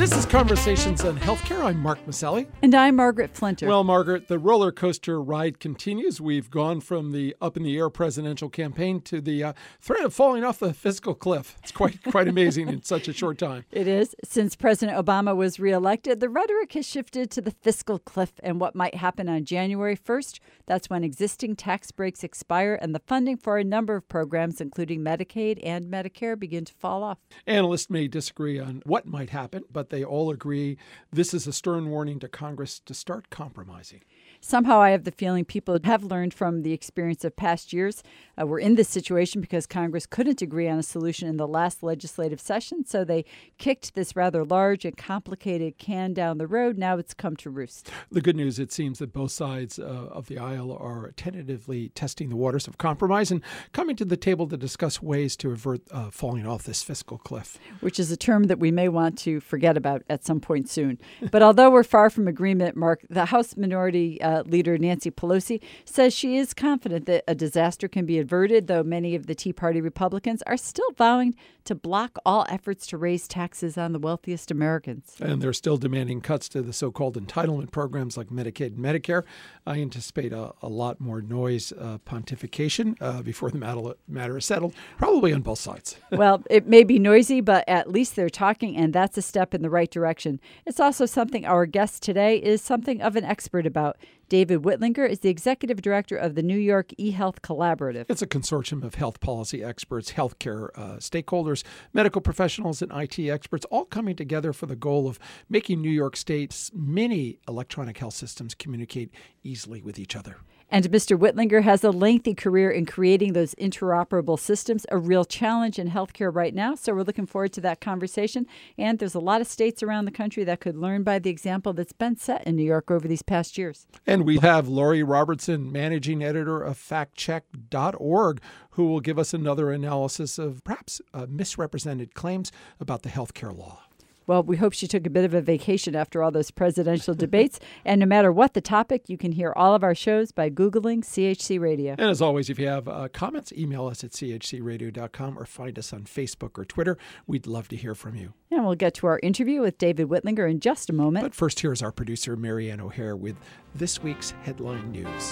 This is Conversations on Healthcare. I'm Mark Maselli. And I'm Margaret Flinter. Well, Margaret, the roller coaster ride continues. We've gone from the up-in-the-air presidential campaign to the threat of falling off the fiscal cliff. It's quite amazing in such a short time. It is. Since President Obama was reelected, the rhetoric has shifted to the fiscal cliff and what might happen on January 1st. That's when existing tax breaks expire and the funding for a number of programs, including Medicaid and Medicare, begin to fall off. Analysts may disagree on what might happen, but they all agree this is a stern warning to Congress to start compromising. Somehow I have the feeling people have learned from the experience of past years. We're in this situation because Congress couldn't agree on a solution in the last legislative session, so they kicked this rather large and complicated can down the road. Now it's come to roost. The good news, it seems that both sides of the aisle are tentatively testing the waters of compromise and coming to the table to discuss ways to avert falling off this fiscal cliff. Which is a term that we may want to forget about at some point soon. But although we're far from agreement, Mark, the House Minority Leader Nancy Pelosi says she is confident that a disaster can be averted, though many of the Tea Party Republicans are still vowing to block all efforts to raise taxes on the wealthiest Americans. And they're still demanding cuts to the so-called entitlement programs like Medicaid and Medicare. I anticipate a lot more noise, pontification before the matter is settled, probably on both sides. Well, it may be noisy, but at least they're talking, and that's a step in the right direction. It's also something our guest today is something of an expert about. David Whitlinger is the executive director of the New York eHealth Collaborative. It's a consortium of health policy experts, healthcare stakeholders, medical professionals, and IT experts all coming together for the goal of making New York State's many electronic health systems communicate easily with each other. And Mr. Whitlinger has a lengthy career in creating those interoperable systems, a real challenge in healthcare right now. So we're looking forward to that conversation. And there's a lot of states around the country that could learn by the example that's been set in New York over these past years. And we have Lori Robertson, managing editor of factcheck.org, who will give us another analysis of perhaps misrepresented claims about the healthcare law. Well, we hope she took a bit of a vacation after all those presidential debates. And no matter what the topic, you can hear all of our shows by Googling CHC Radio. And as always, if you have comments, email us at chcradio.com or find us on Facebook or Twitter. We'd love to hear from you. And we'll get to our interview with David Whitlinger in just a moment. But first, here's our producer, Marianne O'Hare, with this week's headline news.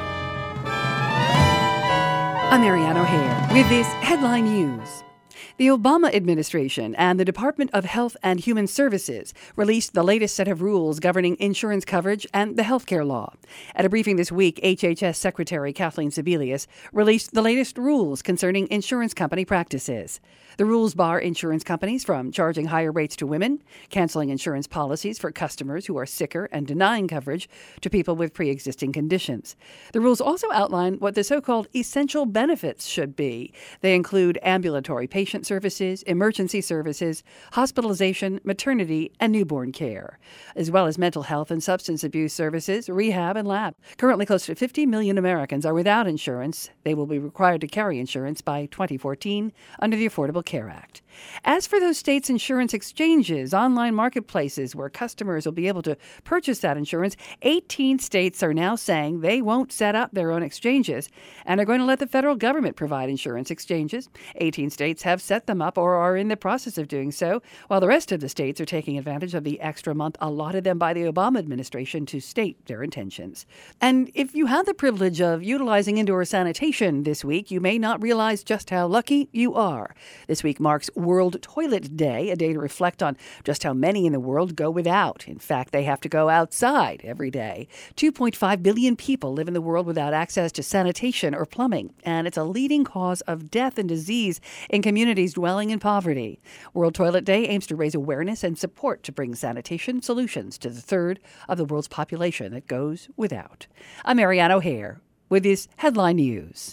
I'm Marianne O'Hare with this headline news. The Obama administration and the Department of Health and Human Services released the latest set of rules governing insurance coverage and the healthcare law. At a briefing this week, HHS Secretary Kathleen Sebelius released the latest rules concerning insurance company practices. The rules bar insurance companies from charging higher rates to women, canceling insurance policies for customers who are sicker, and denying coverage to people with pre-existing conditions. The rules also outline what the so-called essential benefits should be. They include ambulatory patient services, emergency services, hospitalization, maternity, and newborn care, as well as mental health and substance abuse services, rehab, and lab. Currently, close to 50 million Americans are without insurance. They will be required to carry insurance by 2014 under the Affordable Care Act. As for those states' insurance exchanges, online marketplaces where customers will be able to purchase that insurance, 18 states are now saying they won't set up their own exchanges and are going to let the federal government provide insurance exchanges. 18 states have set them up or are in the process of doing so, while the rest of the states are taking advantage of the extra month allotted them by the Obama administration to state their intentions. And if you had the privilege of utilizing indoor sanitation this week, you may not realize just how lucky you are. This week marks World Toilet Day, a day to reflect on just how many in the world go without. In fact, they have to go outside every day. 2.5 billion people live in the world without access to sanitation or plumbing, and it's a leading cause of death and disease in communities dwelling in poverty. World Toilet Day aims to raise awareness and support to bring sanitation solutions to the third of the world's population that goes without. I'm Marianne O'Hare with this headline news.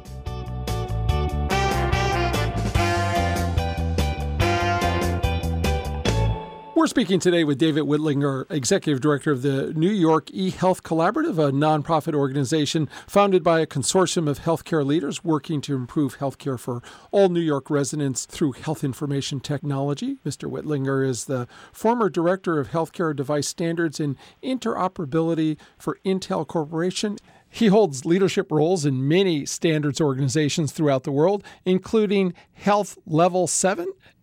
We're speaking today with David Whitlinger, Executive Director of the New York eHealth Collaborative, a nonprofit organization founded by a consortium of healthcare leaders working to improve healthcare for all New York residents through health information technology. Mr. Whitlinger is the former Director of Healthcare Device Standards and Interoperability for Intel Corporation. He holds leadership roles in many standards organizations throughout the world, including Health Level 7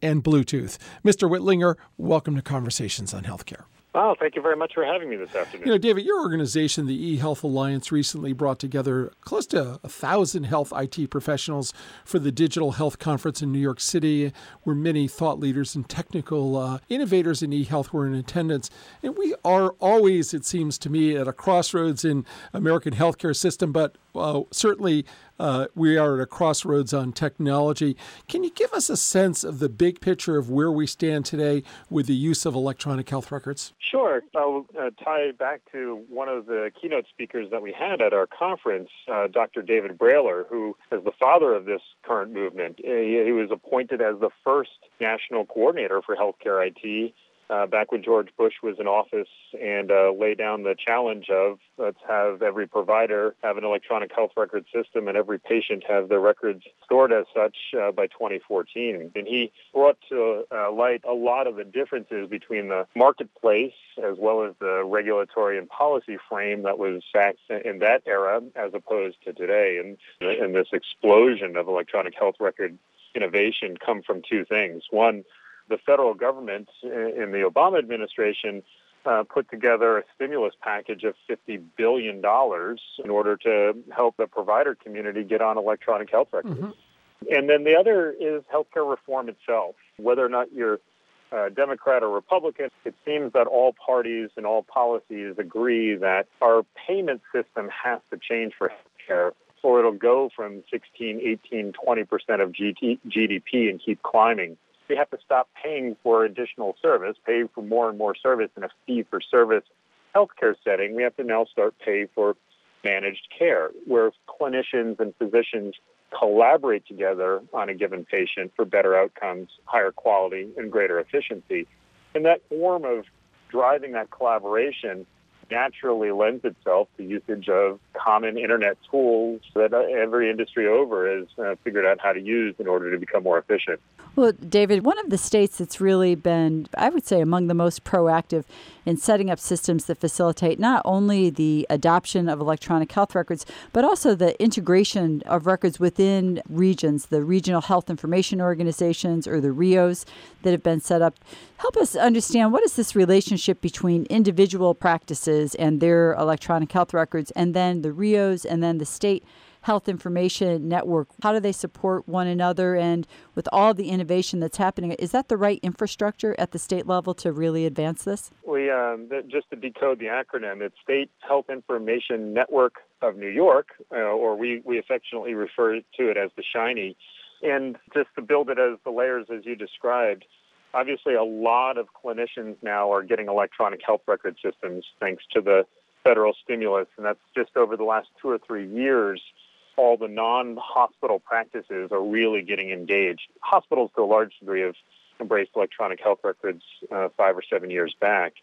and Bluetooth. Mr. Whitlinger, welcome to Conversations on Healthcare. Oh, thank you very much for having me this afternoon. You know, David, your organization, the eHealth Alliance, recently brought together close to 1,000 health IT professionals for the Digital Health Conference in New York City, where many thought leaders and technical innovators in eHealth were in attendance. And we are always, it seems to me, at a crossroads in American healthcare system, but certainly we are at a crossroads on technology. Can you give us a sense of the big picture of where we stand today with the use of electronic health records? Sure. I'll tie back to one of the keynote speakers that we had at our conference, Dr. David Brailer, who is the father of this current movement. He was appointed as the first national coordinator for healthcare IT back when George Bush was in office, and lay down the challenge of let's have every provider have an electronic health record system and every patient have their records stored as such by 2014. And he brought to light a lot of the differences between the marketplace as well as the regulatory and policy frame that was back in that era as opposed to today. And this explosion of electronic health record innovation come from two things. One, the federal government in the Obama administration put together a stimulus package of $50 billion in order to help the provider community get on electronic health records. Mm-hmm. And then the other is healthcare reform itself. Whether or not you're Democrat or Republican, it seems that all parties and all policies agree that our payment system has to change for healthcare, or it'll go from 16, 18, 20% of GDP and keep climbing. We have to stop paying for additional service, pay for more and more service in a fee-for-service healthcare setting. We have to now start paying for managed care, where clinicians and physicians collaborate together on a given patient for better outcomes, higher quality, and greater efficiency. And that form of driving that collaboration naturally lends itself to usage of common internet tools that every industry over has figured out how to use in order to become more efficient. Well, David, one of the states that's really been, I would say, among the most proactive in setting up systems that facilitate not only the adoption of electronic health records, but also the integration of records within regions, the regional health information organizations or the RIOs that have been set up. Help us understand, what is this relationship between individual practices and their electronic health records, and then the RIOs, and then the state health information network? How do they support one another? And with all the innovation that's happening, is that the right infrastructure at the state level to really advance this? We just to decode the acronym, it's State Health Information Network of New York, or we affectionately refer to it as the SHINY. And just to build it as the layers as you described, obviously a lot of clinicians now are getting electronic health record systems thanks to the federal stimulus, and that's just over the last 2 or 3 years. All the non-hospital practices are really getting engaged. Hospitals, to a large degree, have embraced electronic health records 5 or 7 years back.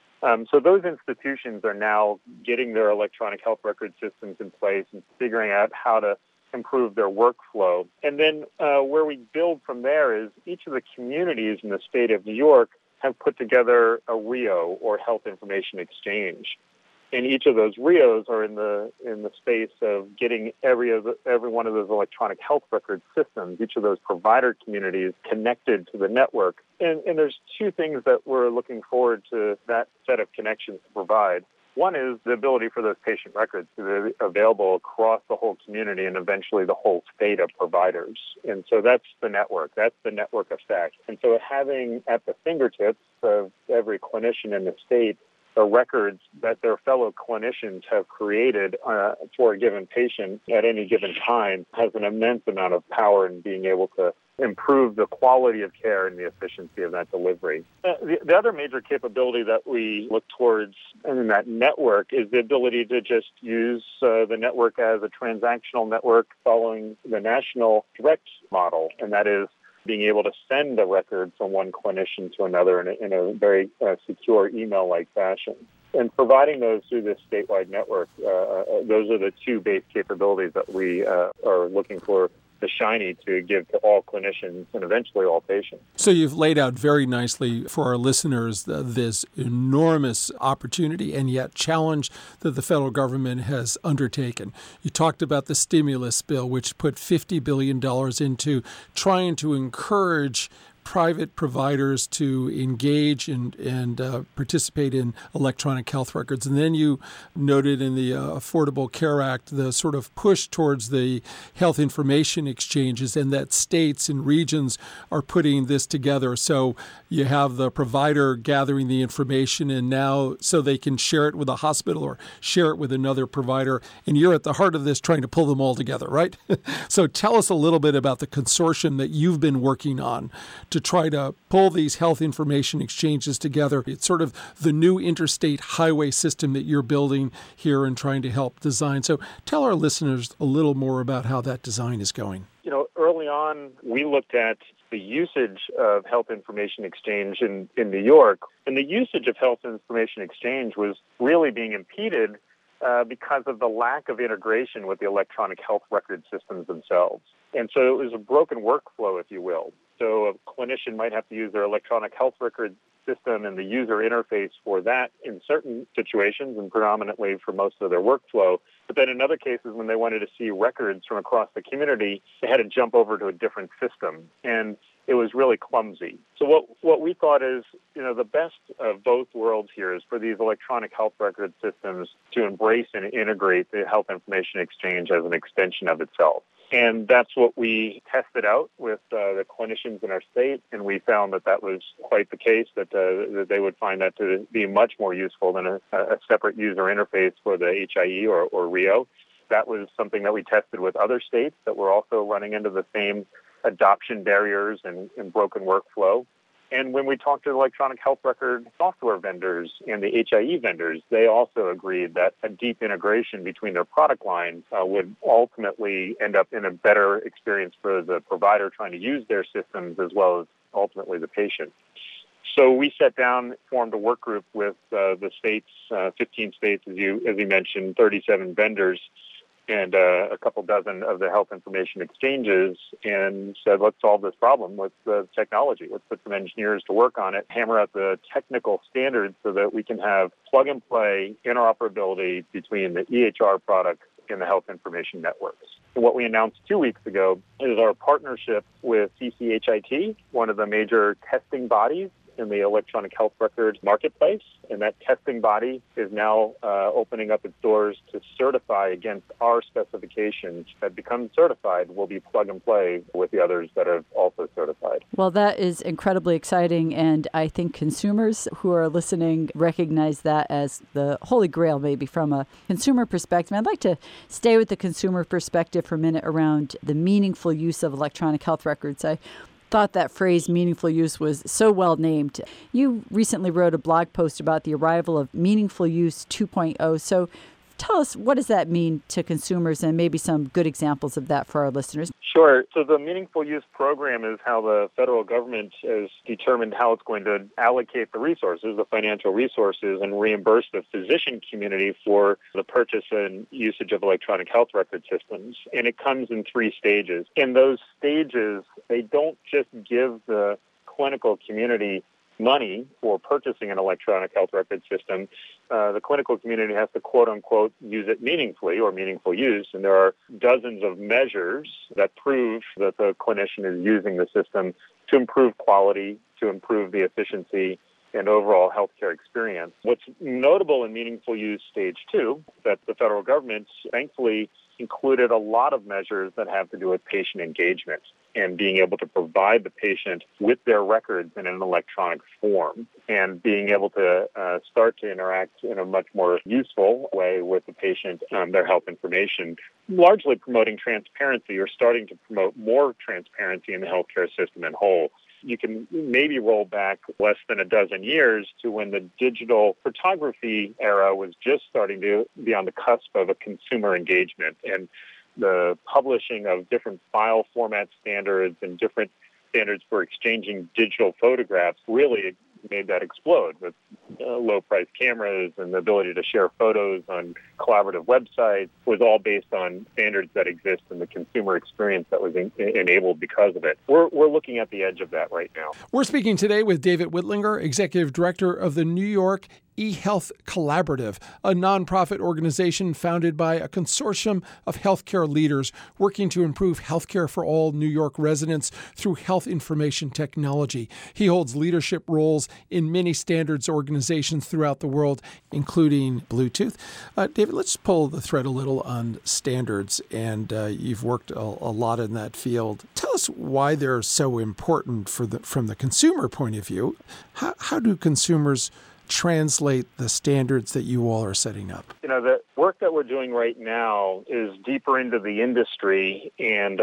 So those institutions are now getting their electronic health record systems in place and figuring out how to improve their workflow. And then where we build from there is each of the communities in the state of New York have put together a RIO, or Health Information Exchange. And each of those RIOs are in the space of getting every one of those electronic health record systems, each of those provider communities connected to the network. And there's two things that we're looking forward to that set of connections to provide. One is the ability for those patient records to be available across the whole community and eventually the whole state of providers. And so that's the network. That's the network effect. And so having at the fingertips of every clinician in the state the records that their fellow clinicians have created for a given patient at any given time has an immense amount of power in being able to improve the quality of care and the efficiency of that delivery. The other major capability that we look towards in that network is the ability to just use the network as a transactional network following the national direct model, and that is being able to send a record from one clinician to another in a very secure email-like fashion. And providing those through this statewide network, those are the two base capabilities that we are looking for the SHINY to give to all clinicians and eventually all patients. So you've laid out very nicely for our listeners this enormous opportunity and yet challenge that the federal government has undertaken. You talked about the stimulus bill, which put $50 billion into trying to encourage private providers to engage and participate in electronic health records. And then you noted in the Affordable Care Act the sort of push towards the health information exchanges, and that states and regions are putting this together. So you have the provider gathering the information, and now so they can share it with a hospital or share it with another provider. And you're at the heart of this, trying to pull them all together, right? So tell us a little bit about the consortium that you've been working on to try to pull these health information exchanges together. It's sort of the new interstate highway system that you're building here and trying to help design. So tell our listeners a little more about how that design is going. Early on, we looked at the usage of health information exchange in New York, and the usage of health information exchange was really being impeded because of the lack of integration with the electronic health record systems themselves. And so it was a broken workflow, if you will. So a clinician might have to use their electronic health record system and the user interface for that in certain situations and predominantly for most of their workflow. But then in other cases, when they wanted to see records from across the community, they had to jump over to a different system. And it was really clumsy. So what we thought is, the best of both worlds here is for these electronic health record systems to embrace and integrate the health information exchange as an extension of itself. And that's what we tested out with the clinicians in our state, and we found that was quite the case, that they would find that to be much more useful than a separate user interface for the HIE or RIO. That was something that we tested with other states that were also running into the same adoption barriers and broken workflow. And when we talked to the electronic health record software vendors and the HIE vendors, they also agreed that a deep integration between their product lines would ultimately end up in a better experience for the provider trying to use their systems as well as ultimately the patient. So we sat down, formed a work group with the states, 15 states, as you mentioned, 37 vendors, and a couple dozen of the health information exchanges, and said, let's solve this problem with the technology. Let's put some engineers to work on it, hammer out the technical standards so that we can have plug-and-play interoperability between the EHR product and the health information networks. And what we announced 2 weeks ago is our partnership with CCHIT, one of the major testing bodies in the electronic health record marketplace, and that testing body is now opening up its doors to certify against our specifications. That becomes certified will be plug and play with the others that are also certified. Well, that is incredibly exciting, and I think consumers who are listening recognize that as the holy grail, maybe from a consumer perspective. I'd like to stay with the consumer perspective for a minute around the meaningful use of electronic health records. I thought that phrase meaningful use was so well named. You recently wrote a blog post about the arrival of Meaningful Use 2.0. So tell us, what does that mean to consumers, and maybe some good examples of that for our listeners? Sure. So the Meaningful Use program is how the federal government has determined how it's going to allocate the resources, the financial resources, and reimburse the physician community for the purchase and usage of electronic health record systems. And it comes in 3 stages. In those stages, they don't just give the clinical community money for purchasing an electronic health record system. The clinical community has to, quote unquote, use it meaningfully or meaningful use. And there are dozens of measures that prove that the clinician is using the system to improve quality, to improve the efficiency and overall healthcare experience. What's notable in Meaningful Use Stage 2, that the federal government thankfully included a lot of measures that have to do with patient engagement and being able to provide the patient with their records in an electronic form and being able to start to interact in a much more useful way with the patient, their health information, largely promoting transparency or starting to promote more transparency in the healthcare system in whole. You can maybe roll back less than a dozen years to when the digital photography era was just starting to be on the cusp of a consumer engagement, and the publishing of different file format standards and different standards for exchanging digital photographs really made that explode with low-priced cameras, and the ability to share photos on collaborative websites was all based on standards that exist in the consumer experience that was enabled because of it. We're looking at the edge of that right now. We're speaking today with David Whitlinger, Executive Director of the New York eHealth Collaborative, a nonprofit organization founded by a consortium of healthcare leaders working to improve healthcare for all New York residents through health information technology. He holds leadership roles in many standards organizations throughout the world, including Bluetooth. David, let's pull the thread a little on standards, and you've worked a lot in that field. Tell us why they're so important from the consumer point of view. How do consumers translate the standards that you all are setting up? The work that we're doing right now is deeper into the industry, and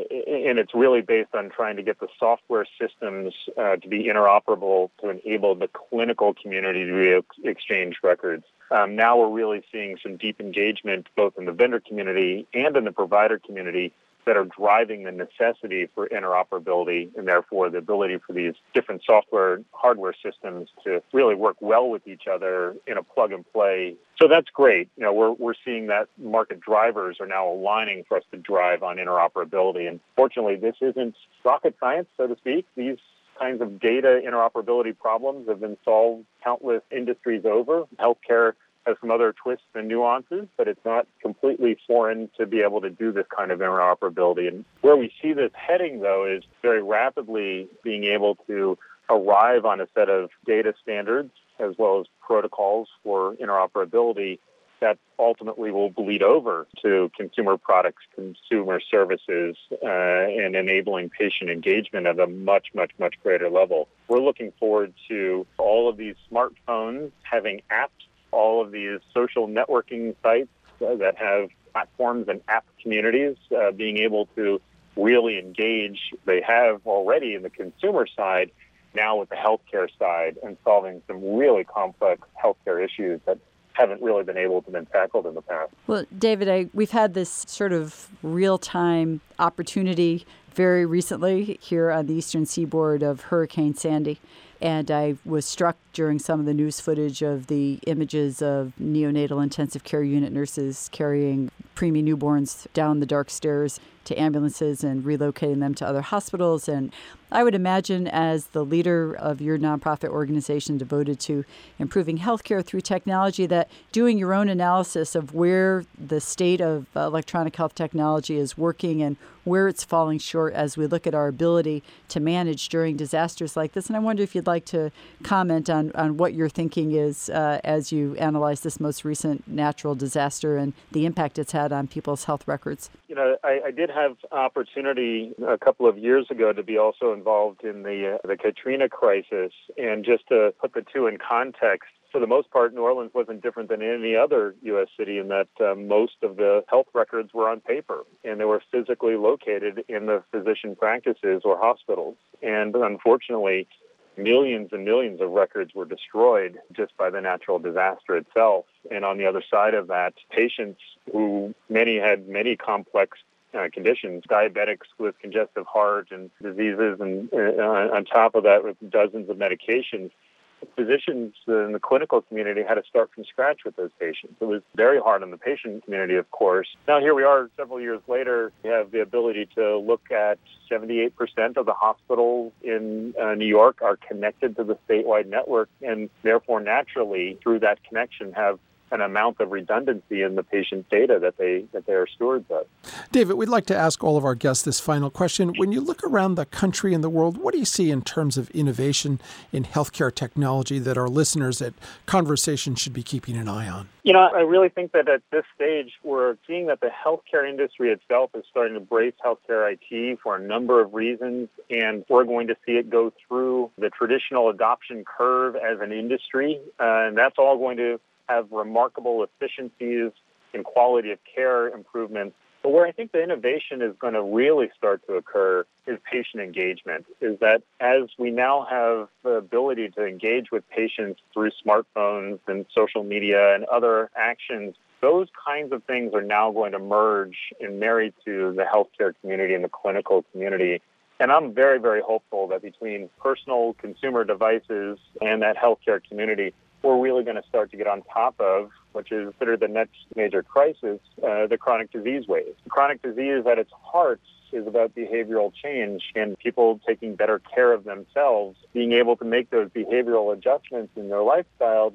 it's really based on trying to get the software systems to be interoperable to enable the clinical community to exchange records. Now we're really seeing some deep engagement both in the vendor community and in the provider community that are driving the necessity for interoperability and therefore the ability for these different software hardware systems to really work well with each other in a plug and play. So that's great. We're seeing that market drivers are now aligning for us to drive on interoperability. And fortunately, this isn't rocket science, so to speak. These kinds of data interoperability problems have been solved countless industries over. Healthcare has some other twists and nuances, but it's not completely foreign to be able to do this kind of interoperability. And where we see this heading, though, is very rapidly being able to arrive on a set of data standards as well as protocols for interoperability that ultimately will bleed over to consumer products, consumer services, and enabling patient engagement at a much, much, much greater level. We're looking forward to all of these smartphones having apps, all of these social networking sites that have platforms and app communities being able to really engage. They have already in the consumer side, now with the healthcare side, and solving some really complex healthcare issues that haven't really been able to be tackled in the past. Well, David, we've had this sort of real-time opportunity very recently here on the eastern seaboard of Hurricane Sandy. And I was struck during some of the news footage of the images of neonatal intensive care unit nurses carrying preemie newborns down the dark stairs to ambulances and relocating them to other hospitals. And I would imagine, as the leader of your nonprofit organization devoted to improving healthcare through technology, that doing your own analysis of where the state of electronic health technology is working and where it's falling short as we look at our ability to manage during disasters like this. And I wonder if you'd like to comment on what your thinking is as you analyze this most recent natural disaster and the impact it's had on people's health records. I did have opportunity a couple of years ago to be also involved in the Katrina crisis. And just to put the two in context, for the most part, New Orleans wasn't different than any other U.S. city in that most of the health records were on paper, and they were physically located in the physician practices or hospitals. And unfortunately, millions and millions of records were destroyed just by the natural disaster itself. And on the other side of that, patients who many had many complex conditions, diabetics with congestive heart and diseases, and on top of that with dozens of medications, physicians in the clinical community had to start from scratch with those patients. It was very hard on the patient community, of course. Now, here we are several years later. We have the ability to look at 78% of the hospitals in New York are connected to the statewide network, and therefore, naturally, through that connection, have an amount of redundancy in the patient data that they are stewards of. David, we'd like to ask all of our guests this final question. When you look around the country and the world, what do you see in terms of innovation in healthcare technology that our listeners at Conversation should be keeping an eye on? I really think that at this stage, we're seeing that the healthcare industry itself is starting to embrace healthcare IT for a number of reasons, and we're going to see it go through the traditional adoption curve as an industry, and that's all going to have remarkable efficiencies and quality of care improvements. But where I think the innovation is going to really start to occur is patient engagement, is that as we now have the ability to engage with patients through smartphones and social media and other actions, those kinds of things are now going to merge and marry to the healthcare community and the clinical community. And I'm very, very hopeful that between personal consumer devices and that healthcare community, we're really going to start to get on top of, which is considered the next major crisis, the chronic disease wave. Chronic disease at its heart is about behavioral change and people taking better care of themselves, being able to make those behavioral adjustments in their lifestyle that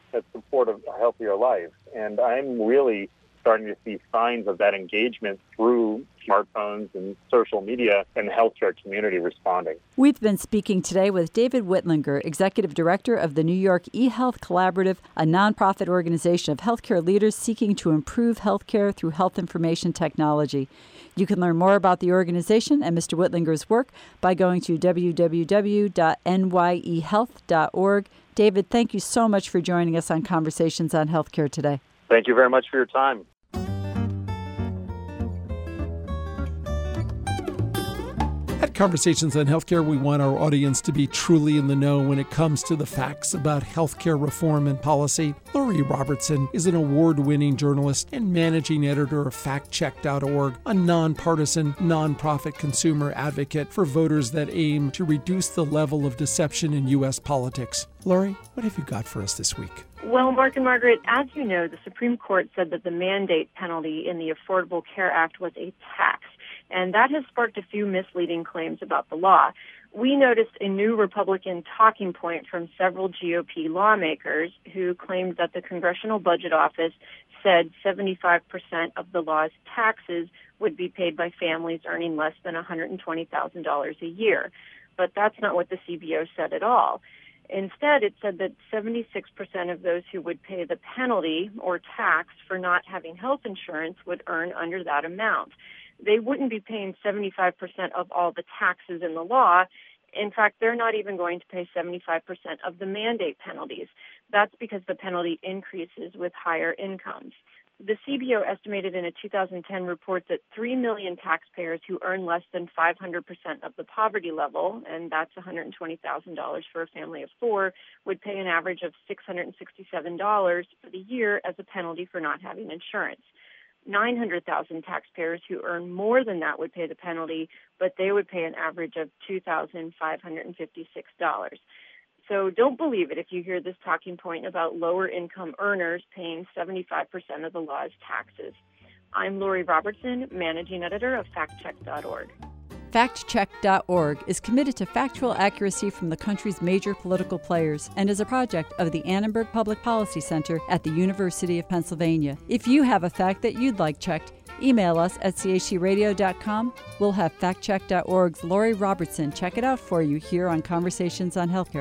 that support a healthier life. And I'm really starting to see signs of that engagement through smartphones and social media and the healthcare community responding. We've been speaking today with David Whitlinger, Executive Director of the New York eHealth Collaborative, a nonprofit organization of healthcare leaders seeking to improve healthcare through health information technology. You can learn more about the organization and Mr. Whitlinger's work by going to www.nyehealth.org. David, thank you so much for joining us on Conversations on Healthcare today. Thank you very much for your time. At Conversations on Healthcare, we want our audience to be truly in the know when it comes to the facts about healthcare reform and policy. Lori Robertson is an award-winning journalist and managing editor of FactCheck.org, a nonpartisan, nonprofit consumer advocate for voters that aim to reduce the level of deception in U.S. politics. Lori, what have you got for us this week? Well, Mark and Margaret, as you know, the Supreme Court said that the mandate penalty in the Affordable Care Act was a tax, and that has sparked a few misleading claims about the law. We noticed a new Republican talking point from several GOP lawmakers who claimed that the Congressional Budget Office said 75% of the law's taxes would be paid by families earning less than $120,000 a year. But that's not what the CBO said at all. Instead, it said that 76% of those who would pay the penalty or tax for not having health insurance would earn under that amount. They wouldn't be paying 75% of all the taxes in the law. In fact, they're not even going to pay 75% of the mandate penalties. That's because the penalty increases with higher incomes. The CBO estimated in a 2010 report that 3 million taxpayers who earn less than 500% of the poverty level, and that's $120,000 for a family of four, would pay an average of $667 for the year as a penalty for not having insurance. 900,000 taxpayers who earn more than that would pay the penalty, but they would pay an average of $2,556. So don't believe it if you hear this talking point about lower income earners paying 75% of the law's taxes. I'm Lori Robertson, Managing Editor of FactCheck.org. FactCheck.org is committed to factual accuracy from the country's major political players and is a project of the Annenberg Public Policy Center at the University of Pennsylvania. If you have a fact that you'd like checked, email us at chcradio.com. We'll have FactCheck.org's Lori Robertson check it out for you here on Conversations on Healthcare.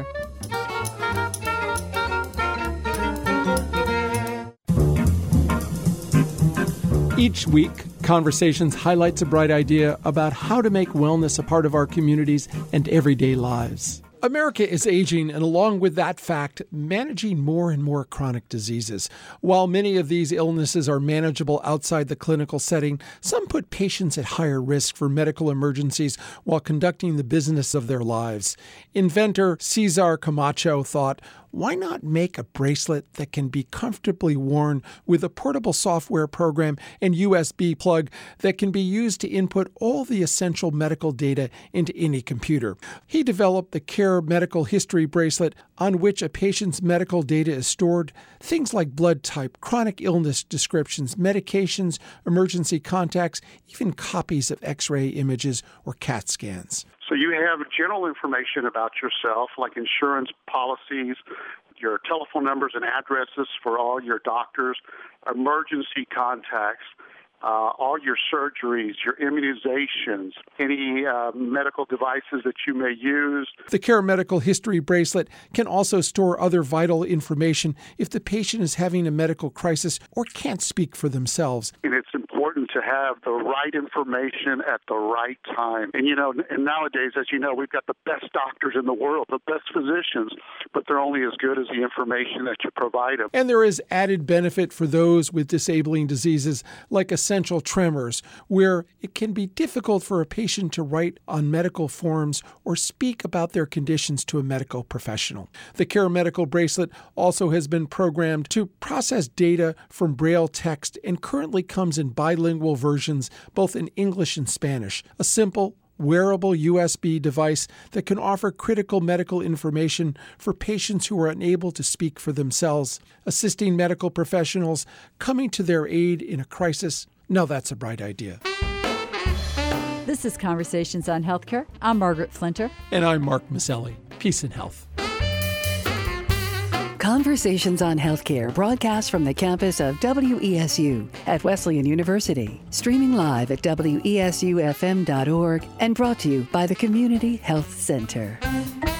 Each week, Conversations highlights a bright idea about how to make wellness a part of our communities and everyday lives. America is aging, and along with that fact, managing more and more chronic diseases. While many of these illnesses are manageable outside the clinical setting, some put patients at higher risk for medical emergencies while conducting the business of their lives. Inventor Cesar Camacho thought, why not make a bracelet that can be comfortably worn with a portable software program and USB plug that can be used to input all the essential medical data into any computer? He developed the Care Medical History Bracelet, on which a patient's medical data is stored, things like blood type, chronic illness descriptions, medications, emergency contacts, even copies of X-ray images or CAT scans. So you have general information about yourself, like insurance policies, your telephone numbers and addresses for all your doctors, emergency contacts, all your surgeries, your immunizations, any medical devices that you may use. The Care Medical History Bracelet can also store other vital information if the patient is having a medical crisis or can't speak for themselves. And it's important to have the right information at the right time. And, and nowadays, as you know, we've got the best doctors in the world, the best physicians, but they're only as good as the information that you provide them. And there is added benefit for those with disabling diseases like essential tremors, where it can be difficult for a patient to write on medical forms or speak about their conditions to a medical professional. The Care Medical Bracelet also has been programmed to process data from Braille text and currently comes in bilingual versions, both in English and Spanish. A simple, wearable USB device that can offer critical medical information for patients who are unable to speak for themselves, assisting medical professionals coming to their aid in a crisis. Now that's a bright idea. This is Conversations on Healthcare. I'm Margaret Flinter. And I'm Mark Maselli. Peace and health. Conversations on Healthcare broadcast from the campus of WESU at Wesleyan University. Streaming live at WESUFM.org and brought to you by the Community Health Center.